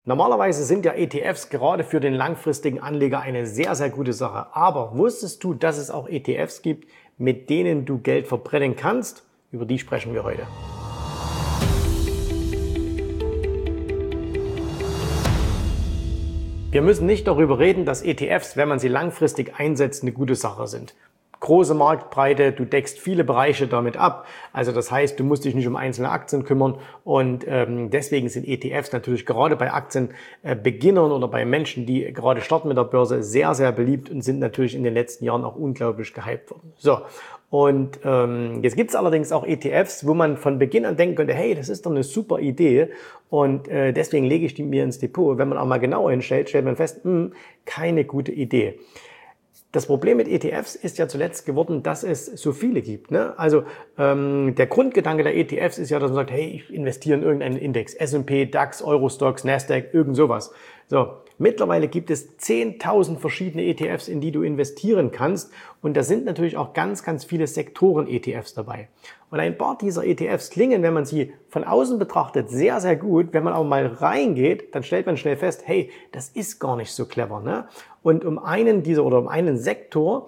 Normalerweise sind ja ETFs gerade für den langfristigen Anleger eine sehr, sehr gute Sache. Aber wusstest du, dass es auch ETFs gibt, mit denen du Geld verbrennen kannst? Über die sprechen wir heute. Wir müssen nicht darüber reden, dass ETFs, wenn man sie langfristig einsetzt, eine gute Sache sind. Große Marktbreite, du deckst viele Bereiche damit ab. Also das heißt, du musst dich nicht um einzelne Aktien kümmern und deswegen sind ETFs natürlich gerade bei Aktienbeginnern oder bei Menschen, die gerade starten mit der Börse, sehr, sehr beliebt und sind natürlich in den letzten Jahren auch unglaublich gehypt worden. So, und jetzt gibt es allerdings auch ETFs, wo man von Beginn an denken könnte, hey, das ist doch eine super Idee und deswegen lege ich die mir ins Depot. Wenn man auch mal genauer hinstellt, stellt man fest, keine gute Idee. Das Problem mit ETFs ist ja zuletzt geworden, dass es so viele gibt. Ne? Also der Grundgedanke der ETFs ist ja, dass man sagt, hey, ich investiere in irgendeinen Index, S&P, DAX, Eurostoxx, Nasdaq, irgend sowas. So, mittlerweile gibt es 10.000 verschiedene ETFs, in die du investieren kannst. Und da sind natürlich auch ganz, ganz viele Sektoren-ETFs dabei. Und ein paar dieser ETFs klingen, wenn man sie von außen betrachtet, sehr, sehr gut. Wenn man aber mal reingeht, dann stellt man schnell fest, hey, das ist gar nicht so clever. Ne? Und um einen Sektor,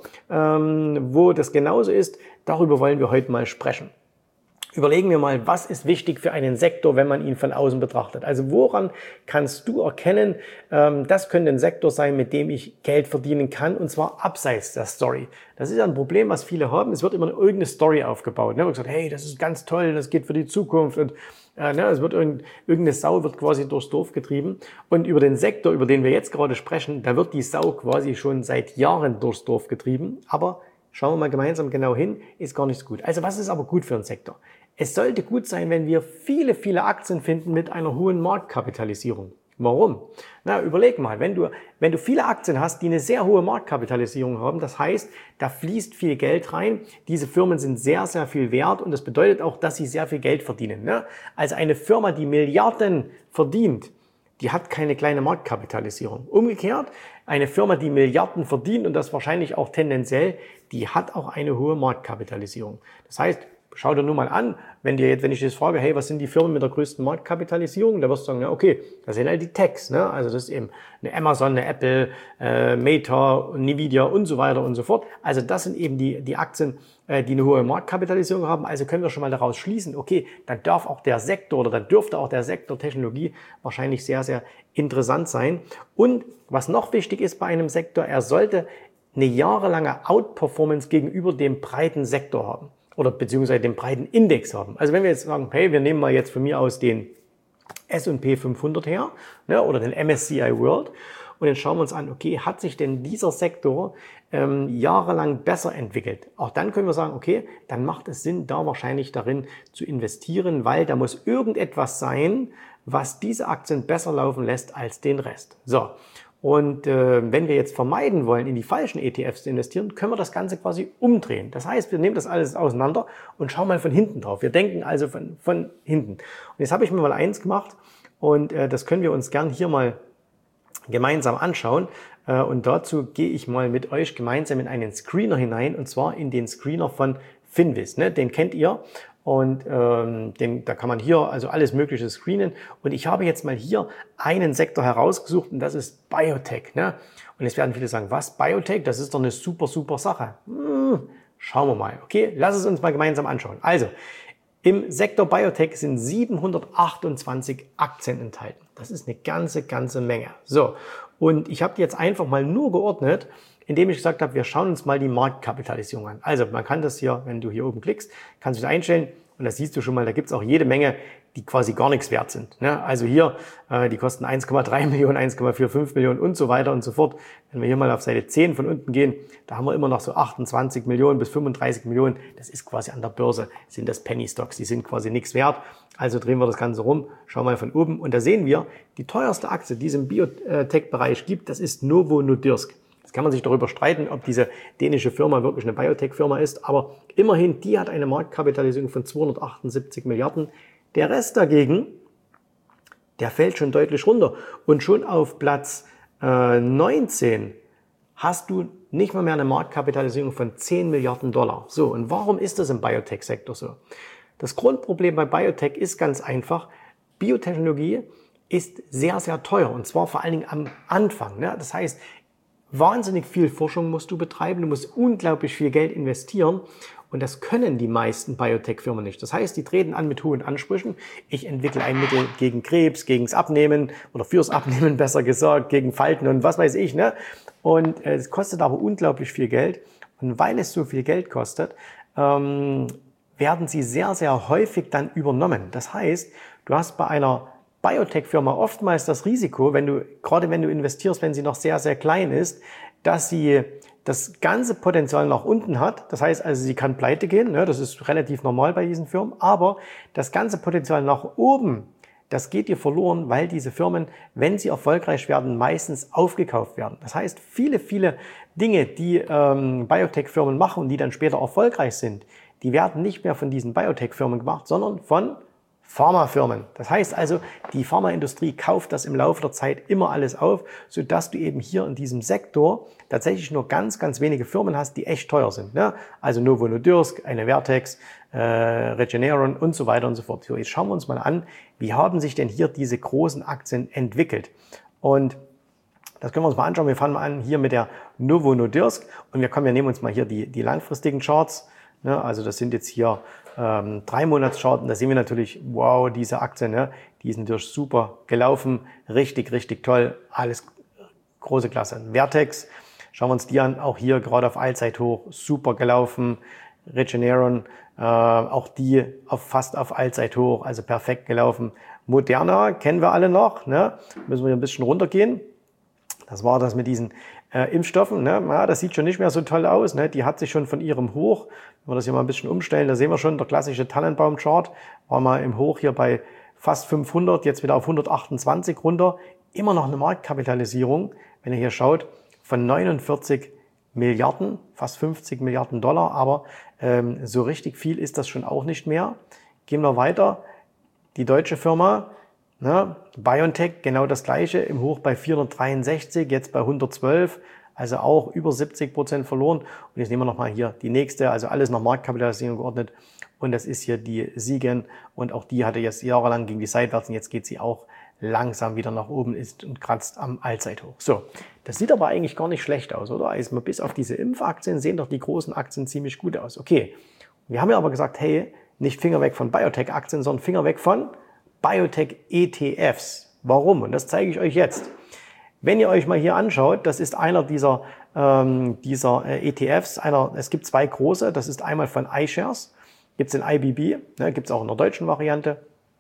wo das genauso ist, darüber wollen wir heute mal sprechen. Überlegen wir mal, was ist wichtig für einen Sektor, wenn man ihn von außen betrachtet? Also woran kannst du erkennen, das könnte ein Sektor sein, mit dem ich Geld verdienen kann, und zwar abseits der Story. Das ist ja ein Problem, was viele haben. Es wird immer irgendeine Story aufgebaut. Ne? Man sagt, hey, das ist ganz toll, das geht für die Zukunft und es wird irgendeine Sau wird quasi durchs Dorf getrieben. Und über den Sektor, über den wir jetzt gerade sprechen, da wird die Sau quasi schon seit Jahren durchs Dorf getrieben. Aber schauen wir mal gemeinsam genau hin, ist gar nicht so gut. Also was ist aber gut für einen Sektor? Es sollte gut sein, wenn wir viele, viele Aktien finden mit einer hohen Marktkapitalisierung. Warum? Na, überleg mal, wenn du viele Aktien hast, die eine sehr hohe Marktkapitalisierung haben, das heißt, da fließt viel Geld rein, diese Firmen sind sehr, sehr viel wert und das bedeutet auch, dass sie sehr viel Geld verdienen. Ne? Also eine Firma, die Milliarden verdient, die hat keine kleine Marktkapitalisierung. Umgekehrt, eine Firma, die Milliarden verdient und das wahrscheinlich auch tendenziell, die hat auch eine hohe Marktkapitalisierung. Das heißt, schau dir nur mal an, wenn ich dir jetzt frage, hey, was sind die Firmen mit der größten Marktkapitalisierung? Da wirst du sagen, ja, okay, das sind halt die Techs, ne? Also das ist eben eine Amazon, eine Apple, Meta, Nvidia und so weiter und so fort. Also das sind eben die Aktien, die eine hohe Marktkapitalisierung haben. Also können wir schon mal daraus schließen, okay, dann darf auch der Sektor oder dann dürfte auch der Sektor Technologie wahrscheinlich sehr, sehr interessant sein. Und was noch wichtig ist bei einem Sektor, er sollte eine jahrelange Outperformance gegenüber dem breiten Sektor haben. Oder beziehungsweise den breiten Index haben. Also wenn wir jetzt sagen, hey, wir nehmen mal jetzt von mir aus den S&P 500 her, ne, oder den MSCI World und dann schauen wir uns an, okay, hat sich denn dieser Sektor jahrelang besser entwickelt? Auch dann können wir sagen, okay, dann macht es Sinn, da wahrscheinlich darin zu investieren, weil da muss irgendetwas sein, was diese Aktien besser laufen lässt als den Rest. So. Und wenn wir jetzt vermeiden wollen, in die falschen ETFs zu investieren, können wir das Ganze quasi umdrehen. Das heißt, wir nehmen das alles auseinander und schauen mal von hinten drauf. Wir denken also von hinten. Und jetzt habe ich mir mal eins gemacht und das können wir uns gern hier mal gemeinsam anschauen. Und dazu gehe ich mal mit euch gemeinsam in einen Screener hinein, und zwar in den Screener von Finviz. Ne? Den kennt ihr. Und da kann man hier also alles Mögliche screenen. Und ich habe jetzt mal hier einen Sektor herausgesucht und das ist Biotech. Ne? Und jetzt werden viele sagen, was, Biotech? Das ist doch eine super, super Sache. Schauen wir mal. Okay, lass es uns mal gemeinsam anschauen. Also, im Sektor Biotech sind 728 Aktien enthalten. Das ist eine ganze Menge. So, und ich habe die jetzt einfach mal nur geordnet, indem ich gesagt habe, wir schauen uns mal die Marktkapitalisierung an. Also man kann das hier, wenn du hier oben klickst, kannst du das einstellen und das siehst du schon mal, da gibt es auch jede Menge, die quasi gar nichts wert sind. Ne? Also hier, die kosten 1,3 Millionen, 1,45 Millionen und so weiter und so fort. Wenn wir hier mal auf Seite 10 von unten gehen, da haben wir immer noch so 28 Millionen bis 35 Millionen. Das ist quasi an der Börse, sind das Penny Stocks, die sind quasi nichts wert. Also drehen wir das Ganze rum, schauen mal von oben und da sehen wir, die teuerste Aktie, die es im Biotech-Bereich gibt, das ist Novo Nordisk. Jetzt kann man sich darüber streiten, ob diese dänische Firma wirklich eine Biotech-Firma ist, aber immerhin, die hat eine Marktkapitalisierung von 278 Milliarden. Der Rest dagegen, der fällt schon deutlich runter. Und schon auf Platz 19 hast du nicht mal mehr eine Marktkapitalisierung von 10 Milliarden Dollar. So, und warum ist das im Biotech-Sektor so? Das Grundproblem bei Biotech ist ganz einfach, Biotechnologie ist sehr, sehr teuer und zwar vor allen Dingen am Anfang. Ne? Das heißt, wahnsinnig viel Forschung musst du betreiben, du musst unglaublich viel Geld investieren und das können die meisten Biotech-Firmen nicht. Das heißt, die treten an mit hohen Ansprüchen. Ich entwickle ein Mittel gegen Krebs, gegens Abnehmen oder fürs Abnehmen besser gesagt, gegen Falten und was weiß ich. Ne? Und es kostet aber unglaublich viel Geld und weil es so viel Geld kostet, werden sie sehr, sehr häufig dann übernommen. Das heißt, du hast bei einer Biotech-Firma oftmals das Risiko, gerade wenn du investierst, wenn sie noch sehr, sehr klein ist, dass sie das ganze Potenzial nach unten hat. Das heißt also, sie kann pleite gehen, ne? Das ist relativ normal bei diesen Firmen, aber das ganze Potenzial nach oben, das geht dir verloren, weil diese Firmen, wenn sie erfolgreich werden, meistens aufgekauft werden. Das heißt, viele, viele Dinge, die Biotech-Firmen machen und die dann später erfolgreich sind, die werden nicht mehr von diesen Biotech-Firmen gemacht, sondern von Pharmafirmen. Das heißt also, die Pharmaindustrie kauft das im Laufe der Zeit immer alles auf, sodass du eben hier in diesem Sektor tatsächlich nur ganz, ganz wenige Firmen hast, die echt teuer sind. Ne? Also Novo Nordisk, eine Vertex, Regeneron und so weiter und so fort. So, jetzt schauen wir uns mal an, wie haben sich denn hier diese großen Aktien entwickelt? Und das können wir uns mal anschauen. Wir fangen mal an hier mit der Novo Nordisk und wir nehmen uns mal hier die langfristigen Charts. Ne? Also das sind jetzt hier 3 Monatscharten, da sehen wir natürlich, wow, diese Aktien, ne, die sind natürlich super gelaufen, richtig, richtig toll, alles große Klasse. Vertex, schauen wir uns die an, auch hier gerade auf Allzeithoch, super gelaufen. Regeneron, auch die fast auf Allzeithoch, also perfekt gelaufen. Moderna kennen wir alle noch, ne, müssen wir hier ein bisschen runtergehen. Das war das mit diesen Impfstoffen. Ne? Ja, das sieht schon nicht mehr so toll aus. Ne? Die hat sich schon von ihrem Hoch, wenn wir das hier mal ein bisschen umstellen, da sehen wir schon, der klassische Tannenbaum-Chart war mal im Hoch hier bei fast 500, jetzt wieder auf 128 runter. Immer noch eine Marktkapitalisierung, wenn ihr hier schaut, von 49 Milliarden, fast 50 Milliarden Dollar, aber so richtig viel ist das schon auch nicht mehr. Gehen wir weiter. Die deutsche Firma, ne, BioNTech, genau das gleiche, im Hoch bei 463, jetzt bei 112, also auch über 70% verloren. Und jetzt nehmen wir nochmal hier die nächste, also alles nach Marktkapitalisierung geordnet. Und das ist hier die Siegen und auch die hatte jetzt jahrelang gegen die seitwärts und jetzt geht sie auch langsam wieder nach oben ist und kratzt am Allzeithoch. So, das sieht aber eigentlich gar nicht schlecht aus, oder? Also bis auf diese Impfaktien sehen doch die großen Aktien ziemlich gut aus. Okay, wir haben ja aber gesagt, hey, nicht Finger weg von Biotech-Aktien, sondern Finger weg von Biotech-ETFs. Warum? Und das zeige ich euch jetzt. Wenn ihr euch mal hier anschaut, das ist einer dieser ETFs. Es gibt 2 große. Das ist einmal von iShares. Gibt es den IBB, ne, gibt es auch in der deutschen Variante.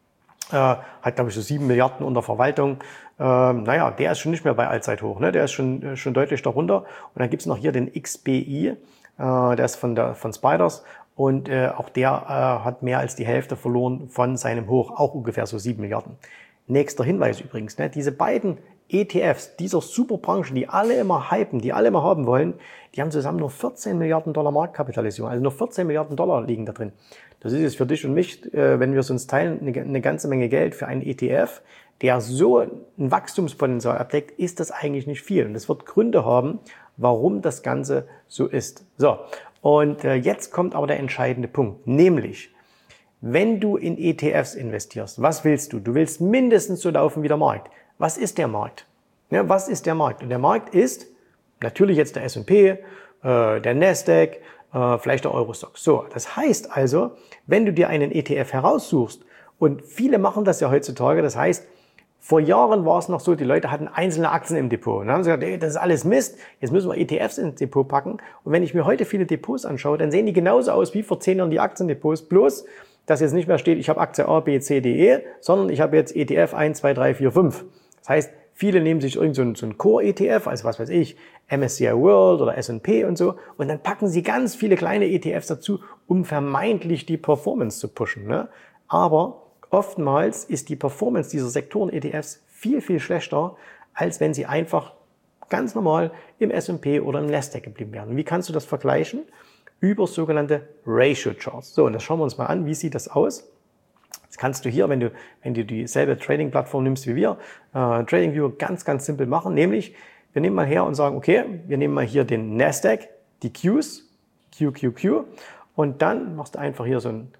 Hat, glaube ich, so 7 Milliarden unter Verwaltung. Naja, der ist schon nicht mehr bei Allzeithoch. Ne? Der ist schon deutlich darunter. Und dann gibt es noch hier den XBI. Der ist von Spiders. Und auch der hat mehr als die Hälfte verloren von seinem Hoch, auch ungefähr so 7 Milliarden. Nächster Hinweis übrigens, ne, diese beiden ETFs dieser Superbranchen, die alle immer hypen, die alle immer haben wollen, die haben zusammen nur 14 Milliarden Dollar Marktkapitalisierung, also nur 14 Milliarden Dollar liegen da drin. Das ist jetzt für dich und mich, wenn wir es uns teilen, eine ganze Menge Geld für einen ETF, der so ein Wachstumspotenzial abdeckt, ist das eigentlich nicht viel. Und es wird Gründe haben, warum das Ganze so ist. So, und jetzt kommt aber der entscheidende Punkt, nämlich, wenn du in ETFs investierst, was willst du? Du willst mindestens so laufen wie der Markt. Was ist der Markt? Ja, was ist der Markt? Und der Markt ist natürlich jetzt der S&P, der Nasdaq, vielleicht der Eurostoxx. So, das heißt also, wenn du dir einen ETF heraussuchst, und viele machen das ja heutzutage, das heißt, vor Jahren war es noch so, die Leute hatten einzelne Aktien im Depot. Und dann haben sie gesagt, ey, das ist alles Mist, jetzt müssen wir ETFs ins Depot packen. Und wenn ich mir heute viele Depots anschaue, dann sehen die genauso aus wie vor 10 Jahren die Aktiendepots, bloß dass jetzt nicht mehr steht, ich habe Aktie A, B, C, D, E, sondern ich habe jetzt ETF 1, 2, 3, 4, 5. Das heißt, viele nehmen sich irgend so einen Core-ETF, also was weiß ich, MSCI World oder S&P und so, und dann packen sie ganz viele kleine ETFs dazu, um vermeintlich die Performance zu pushen. Ne? Aber oftmals ist die Performance dieser Sektoren-ETFs viel, viel schlechter, als wenn sie einfach ganz normal im S&P oder im Nasdaq geblieben wären. Und wie kannst du das vergleichen? Über sogenannte Ratio Charts. So, und das schauen wir uns mal an. Wie sieht das aus? Das kannst du hier, wenn du dieselbe Trading-Plattform nimmst wie wir, TradingView ganz, ganz simpel machen. Nämlich, wir nehmen mal her und sagen, okay, wir nehmen mal hier den Nasdaq, die Qs, QQQ, und dann machst du einfach hier so ein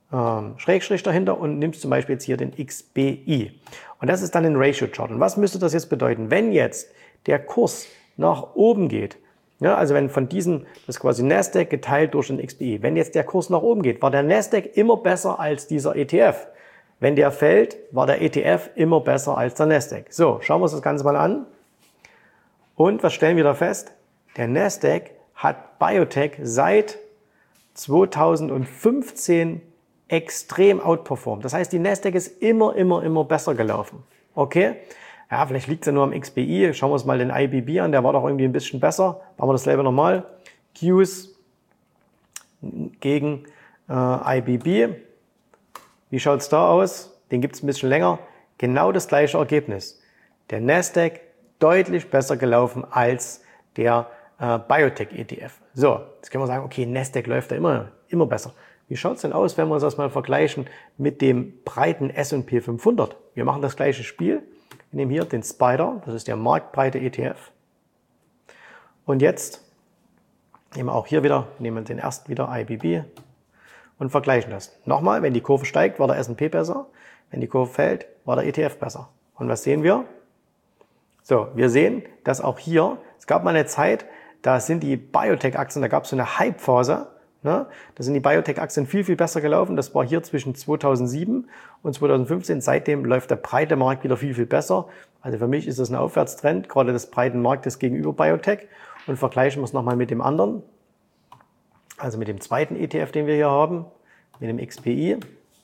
Schrägstrich dahinter und nimmst zum Beispiel jetzt hier den XBI. Und das ist dann ein Ratio-Chart. Und was müsste das jetzt bedeuten? Wenn jetzt der Kurs nach oben geht, ja, also wenn von diesem, das ist quasi Nasdaq geteilt durch den XBI, wenn jetzt der Kurs nach oben geht, war der Nasdaq immer besser als dieser ETF. Wenn der fällt, war der ETF immer besser als der Nasdaq. So, schauen wir uns das Ganze mal an. Und was stellen wir da fest? Der Nasdaq hat Biotech seit 2015 extrem outperformt. Das heißt, die Nasdaq ist immer besser gelaufen. Okay? Ja, vielleicht liegt es ja nur am XBI. Schauen wir uns mal den IBB an. Der war doch irgendwie ein bisschen besser. Machen wir dasselbe nochmal. Qs gegen IBB. Wie schaut es da aus? Den gibt es ein bisschen länger. Genau das gleiche Ergebnis. Der Nasdaq deutlich besser gelaufen als der Biotech-ETF. So, jetzt können wir sagen, okay, Nasdaq läuft da immer besser. Wie schaut es denn aus, wenn wir uns das mal vergleichen mit dem breiten S&P 500? Wir machen das gleiche Spiel. Wir nehmen hier den Spider, das ist der marktbreite ETF. Und jetzt nehmen wir auch hier wieder, nehmen wir den ersten wieder, IBB, und vergleichen das. Nochmal, wenn die Kurve steigt, war der S&P besser. Wenn die Kurve fällt, war der ETF besser. Und was sehen wir? So, wir sehen, dass auch hier, es gab mal eine Zeit, da sind die Biotech-Aktien, da gab es so eine Hype-Phase, ne? Da sind die Biotech-Aktien viel besser gelaufen. Das war hier zwischen 2007 und 2015. Seitdem läuft der breite Markt wieder viel besser. Also für mich ist das ein Aufwärtstrend, gerade des breiten Marktes gegenüber Biotech. Und vergleichen wir es nochmal mit dem anderen, also mit dem zweiten ETF, den wir hier haben, mit dem XPI.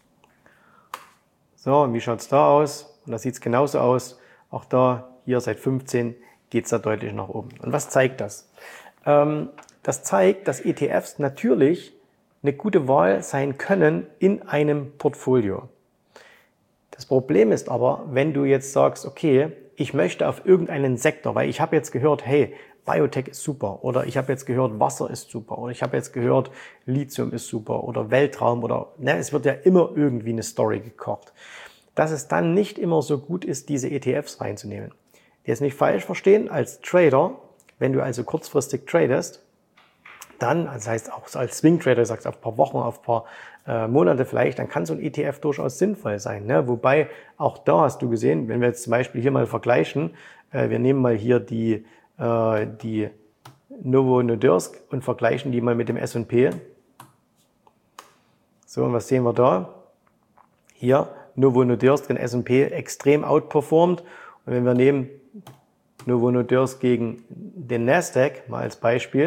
So, und wie schaut es da aus? Und da sieht es genauso aus. Auch da, hier seit 15 geht es da deutlich nach oben. Und was zeigt das? Das zeigt, dass ETFs natürlich eine gute Wahl sein können in einem Portfolio. Das Problem ist aber, wenn du jetzt sagst, okay, ich möchte auf irgendeinen Sektor, weil ich habe jetzt gehört, hey, Biotech ist super, oder ich habe jetzt gehört, Wasser ist super, oder ich habe jetzt gehört, Lithium ist super, oder Weltraum, oder es wird ja immer irgendwie eine Story gekocht. Dass es dann nicht immer so gut ist, diese ETFs reinzunehmen. Jetzt nicht falsch verstehen, als Trader, wenn du also kurzfristig tradest, dann, das heißt auch als Swing Trader, sagst auf ein paar Wochen, auf ein paar Monate vielleicht, dann kann so ein ETF durchaus sinnvoll sein. Ne? Wobei auch da hast du gesehen, wenn wir jetzt zum Beispiel hier mal vergleichen, wir nehmen mal hier die Novo Nordisk und vergleichen die mal mit dem S&P. So, und was sehen wir da? Hier Novo Nordisk den S&P extrem outperformt. Und wenn wir nehmen Novo Nordisk gegen den Nasdaq mal als Beispiel,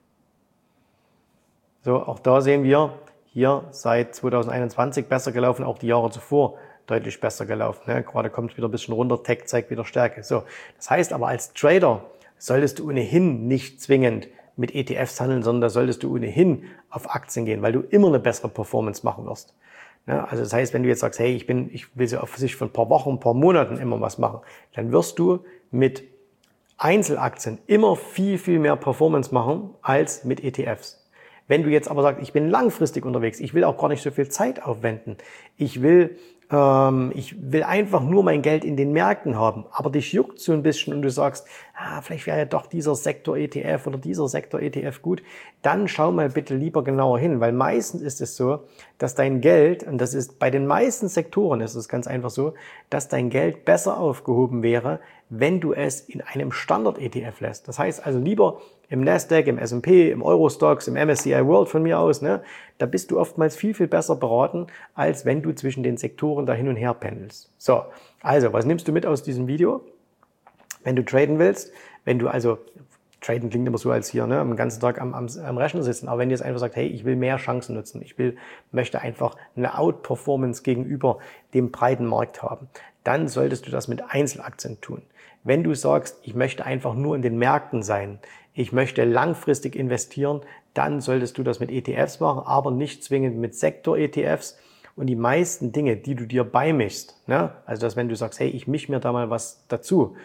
so, auch da sehen wir, hier seit 2021 besser gelaufen, auch die Jahre zuvor deutlich besser gelaufen. Ne? Gerade kommt es wieder ein bisschen runter, Tech zeigt wieder Stärke. So, das heißt aber als Trader solltest du ohnehin nicht zwingend mit ETFs handeln, sondern da solltest du ohnehin auf Aktien gehen, weil du immer eine bessere Performance machen wirst. Ne? Also das heißt, wenn du jetzt sagst, hey, ich will so auf sich für ein paar Wochen, ein paar Monaten immer was machen, dann wirst du mit Einzelaktien immer viel mehr Performance machen als mit ETFs. Wenn du jetzt aber sagst, ich bin langfristig unterwegs, ich will auch gar nicht so viel Zeit aufwenden, ich will einfach nur mein Geld in den Märkten haben, aber dich juckt so ein bisschen und du sagst, vielleicht wäre ja doch dieser Sektor ETF oder dieser Sektor ETF gut, dann schau mal bitte lieber genauer hin, weil meistens ist es so, dass dein Geld, und das ist bei den meisten Sektoren ist es ganz einfach so, dass dein Geld besser aufgehoben wäre, wenn du es in einem Standard-ETF lässt. Das heißt also lieber im Nasdaq, im S&P, im Eurostoxx, im MSCI World von mir aus, ne, da bist du oftmals viel besser beraten, als wenn du zwischen den Sektoren da hin und her pendelst. So, also, was nimmst du mit aus diesem Video? Wenn du traden willst, traden klingt immer so als hier, ne, am ganzen Tag am Rechner sitzen, aber wenn du jetzt einfach sagst, hey, ich will mehr Chancen nutzen, möchte einfach eine Outperformance gegenüber dem breiten Markt haben, dann solltest du das mit Einzelaktien tun. Wenn du sagst, ich möchte einfach nur in den Märkten sein, ich möchte langfristig investieren, dann solltest du das mit ETFs machen, aber nicht zwingend mit Sektor-ETFs. Und die meisten Dinge, die du dir beimischst, ne? Also dass wenn du sagst, hey, ich mische mir da mal was dazu,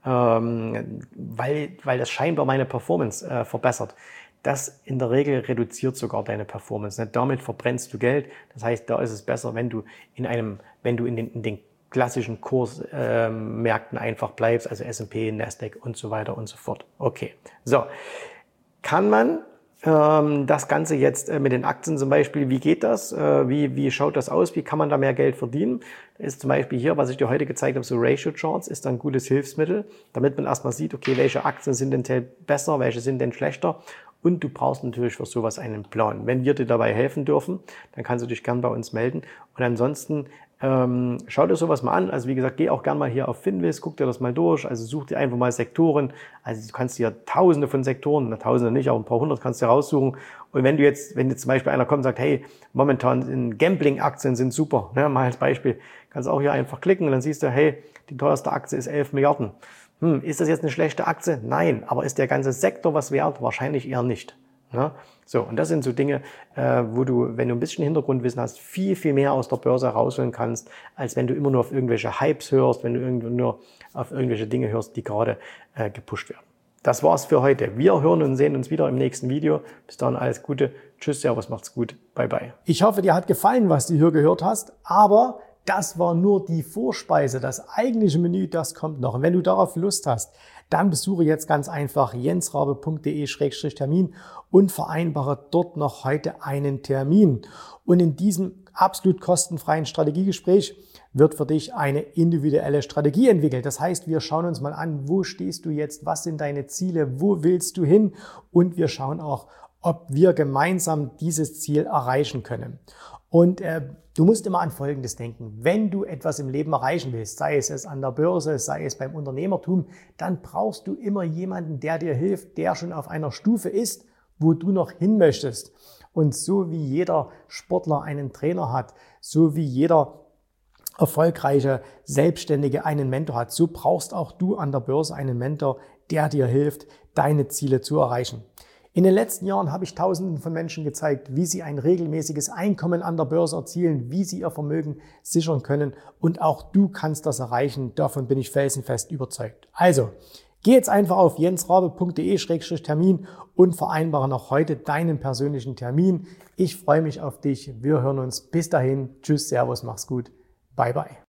weil das scheinbar meine Performance verbessert, das in der Regel reduziert sogar deine Performance. Ne? Damit verbrennst du Geld. Das heißt, da ist es besser, wenn du in den klassischen Kursmärkten einfach bleibst, also S&P, Nasdaq und so weiter und so fort. Okay, so. Kann man Das Ganze jetzt mit den Aktien zum Beispiel, wie geht das? Wie schaut das aus? Wie kann man da mehr Geld verdienen? Da ist zum Beispiel hier, was ich dir heute gezeigt habe, so Ratio Charts, ist dann ein gutes Hilfsmittel, damit man erstmal sieht, okay, welche Aktien sind denn besser, welche sind denn schlechter? Und du brauchst natürlich für sowas einen Plan. Wenn wir dir dabei helfen dürfen, dann kannst du dich gern bei uns melden. Und ansonsten schau dir sowas mal an. Also wie gesagt, geh auch gern mal hier auf Finviz, guck dir das mal durch. Also such dir einfach mal Sektoren. Also du kannst dir tausende von Sektoren, tausende nicht, aber ein paar hundert kannst du raussuchen. Und wenn jetzt zum Beispiel einer kommt und sagt, hey, momentan Gambling-Aktien sind super, ne, mal als Beispiel, kannst du auch hier einfach klicken und dann siehst du, hey, die teuerste Aktie ist 11 Milliarden. Ist das jetzt eine schlechte Aktie? Nein. Aber ist der ganze Sektor was wert? Wahrscheinlich eher nicht. Ja, so, und das sind so Dinge, wo du, wenn du ein bisschen Hintergrundwissen hast, viel, viel mehr aus der Börse herausholen kannst, als wenn du immer nur auf irgendwelche Hypes hörst, wenn du nur auf irgendwelche Dinge hörst, die gerade gepusht werden. Das war's für heute. Wir hören und sehen uns wieder im nächsten Video. Bis dahin alles Gute. Tschüss, Servus, macht's gut. Bye, bye. Ich hoffe, dir hat gefallen, was du hier gehört hast, aber das war nur die Vorspeise. Das eigentliche Menü, das kommt noch. Und wenn du darauf Lust hast, dann besuche jetzt ganz einfach jensrabe.de/termin und vereinbare dort noch heute einen Termin. Und in diesem absolut kostenfreien Strategiegespräch wird für dich eine individuelle Strategie entwickelt. Das heißt, wir schauen uns mal an, wo stehst du jetzt, was sind deine Ziele, wo willst du hin, und wir schauen auch, ob wir gemeinsam dieses Ziel erreichen können. Und du musst immer an Folgendes denken: Wenn du etwas im Leben erreichen willst, sei es an der Börse, sei es beim Unternehmertum, dann brauchst du immer jemanden, der dir hilft, der schon auf einer Stufe ist, wo du noch hin möchtest. Und so wie jeder Sportler einen Trainer hat, so wie jeder erfolgreiche Selbstständige einen Mentor hat, so brauchst auch du an der Börse einen Mentor, der dir hilft, deine Ziele zu erreichen. In den letzten Jahren habe ich Tausenden von Menschen gezeigt, wie sie ein regelmäßiges Einkommen an der Börse erzielen, wie sie ihr Vermögen sichern können, und auch du kannst das erreichen. Davon bin ich felsenfest überzeugt. Also, geh jetzt einfach auf jensrabe.de/termin und vereinbare noch heute deinen persönlichen Termin. Ich freue mich auf dich. Wir hören uns. Bis dahin. Tschüss, Servus, mach's gut. Bye, bye.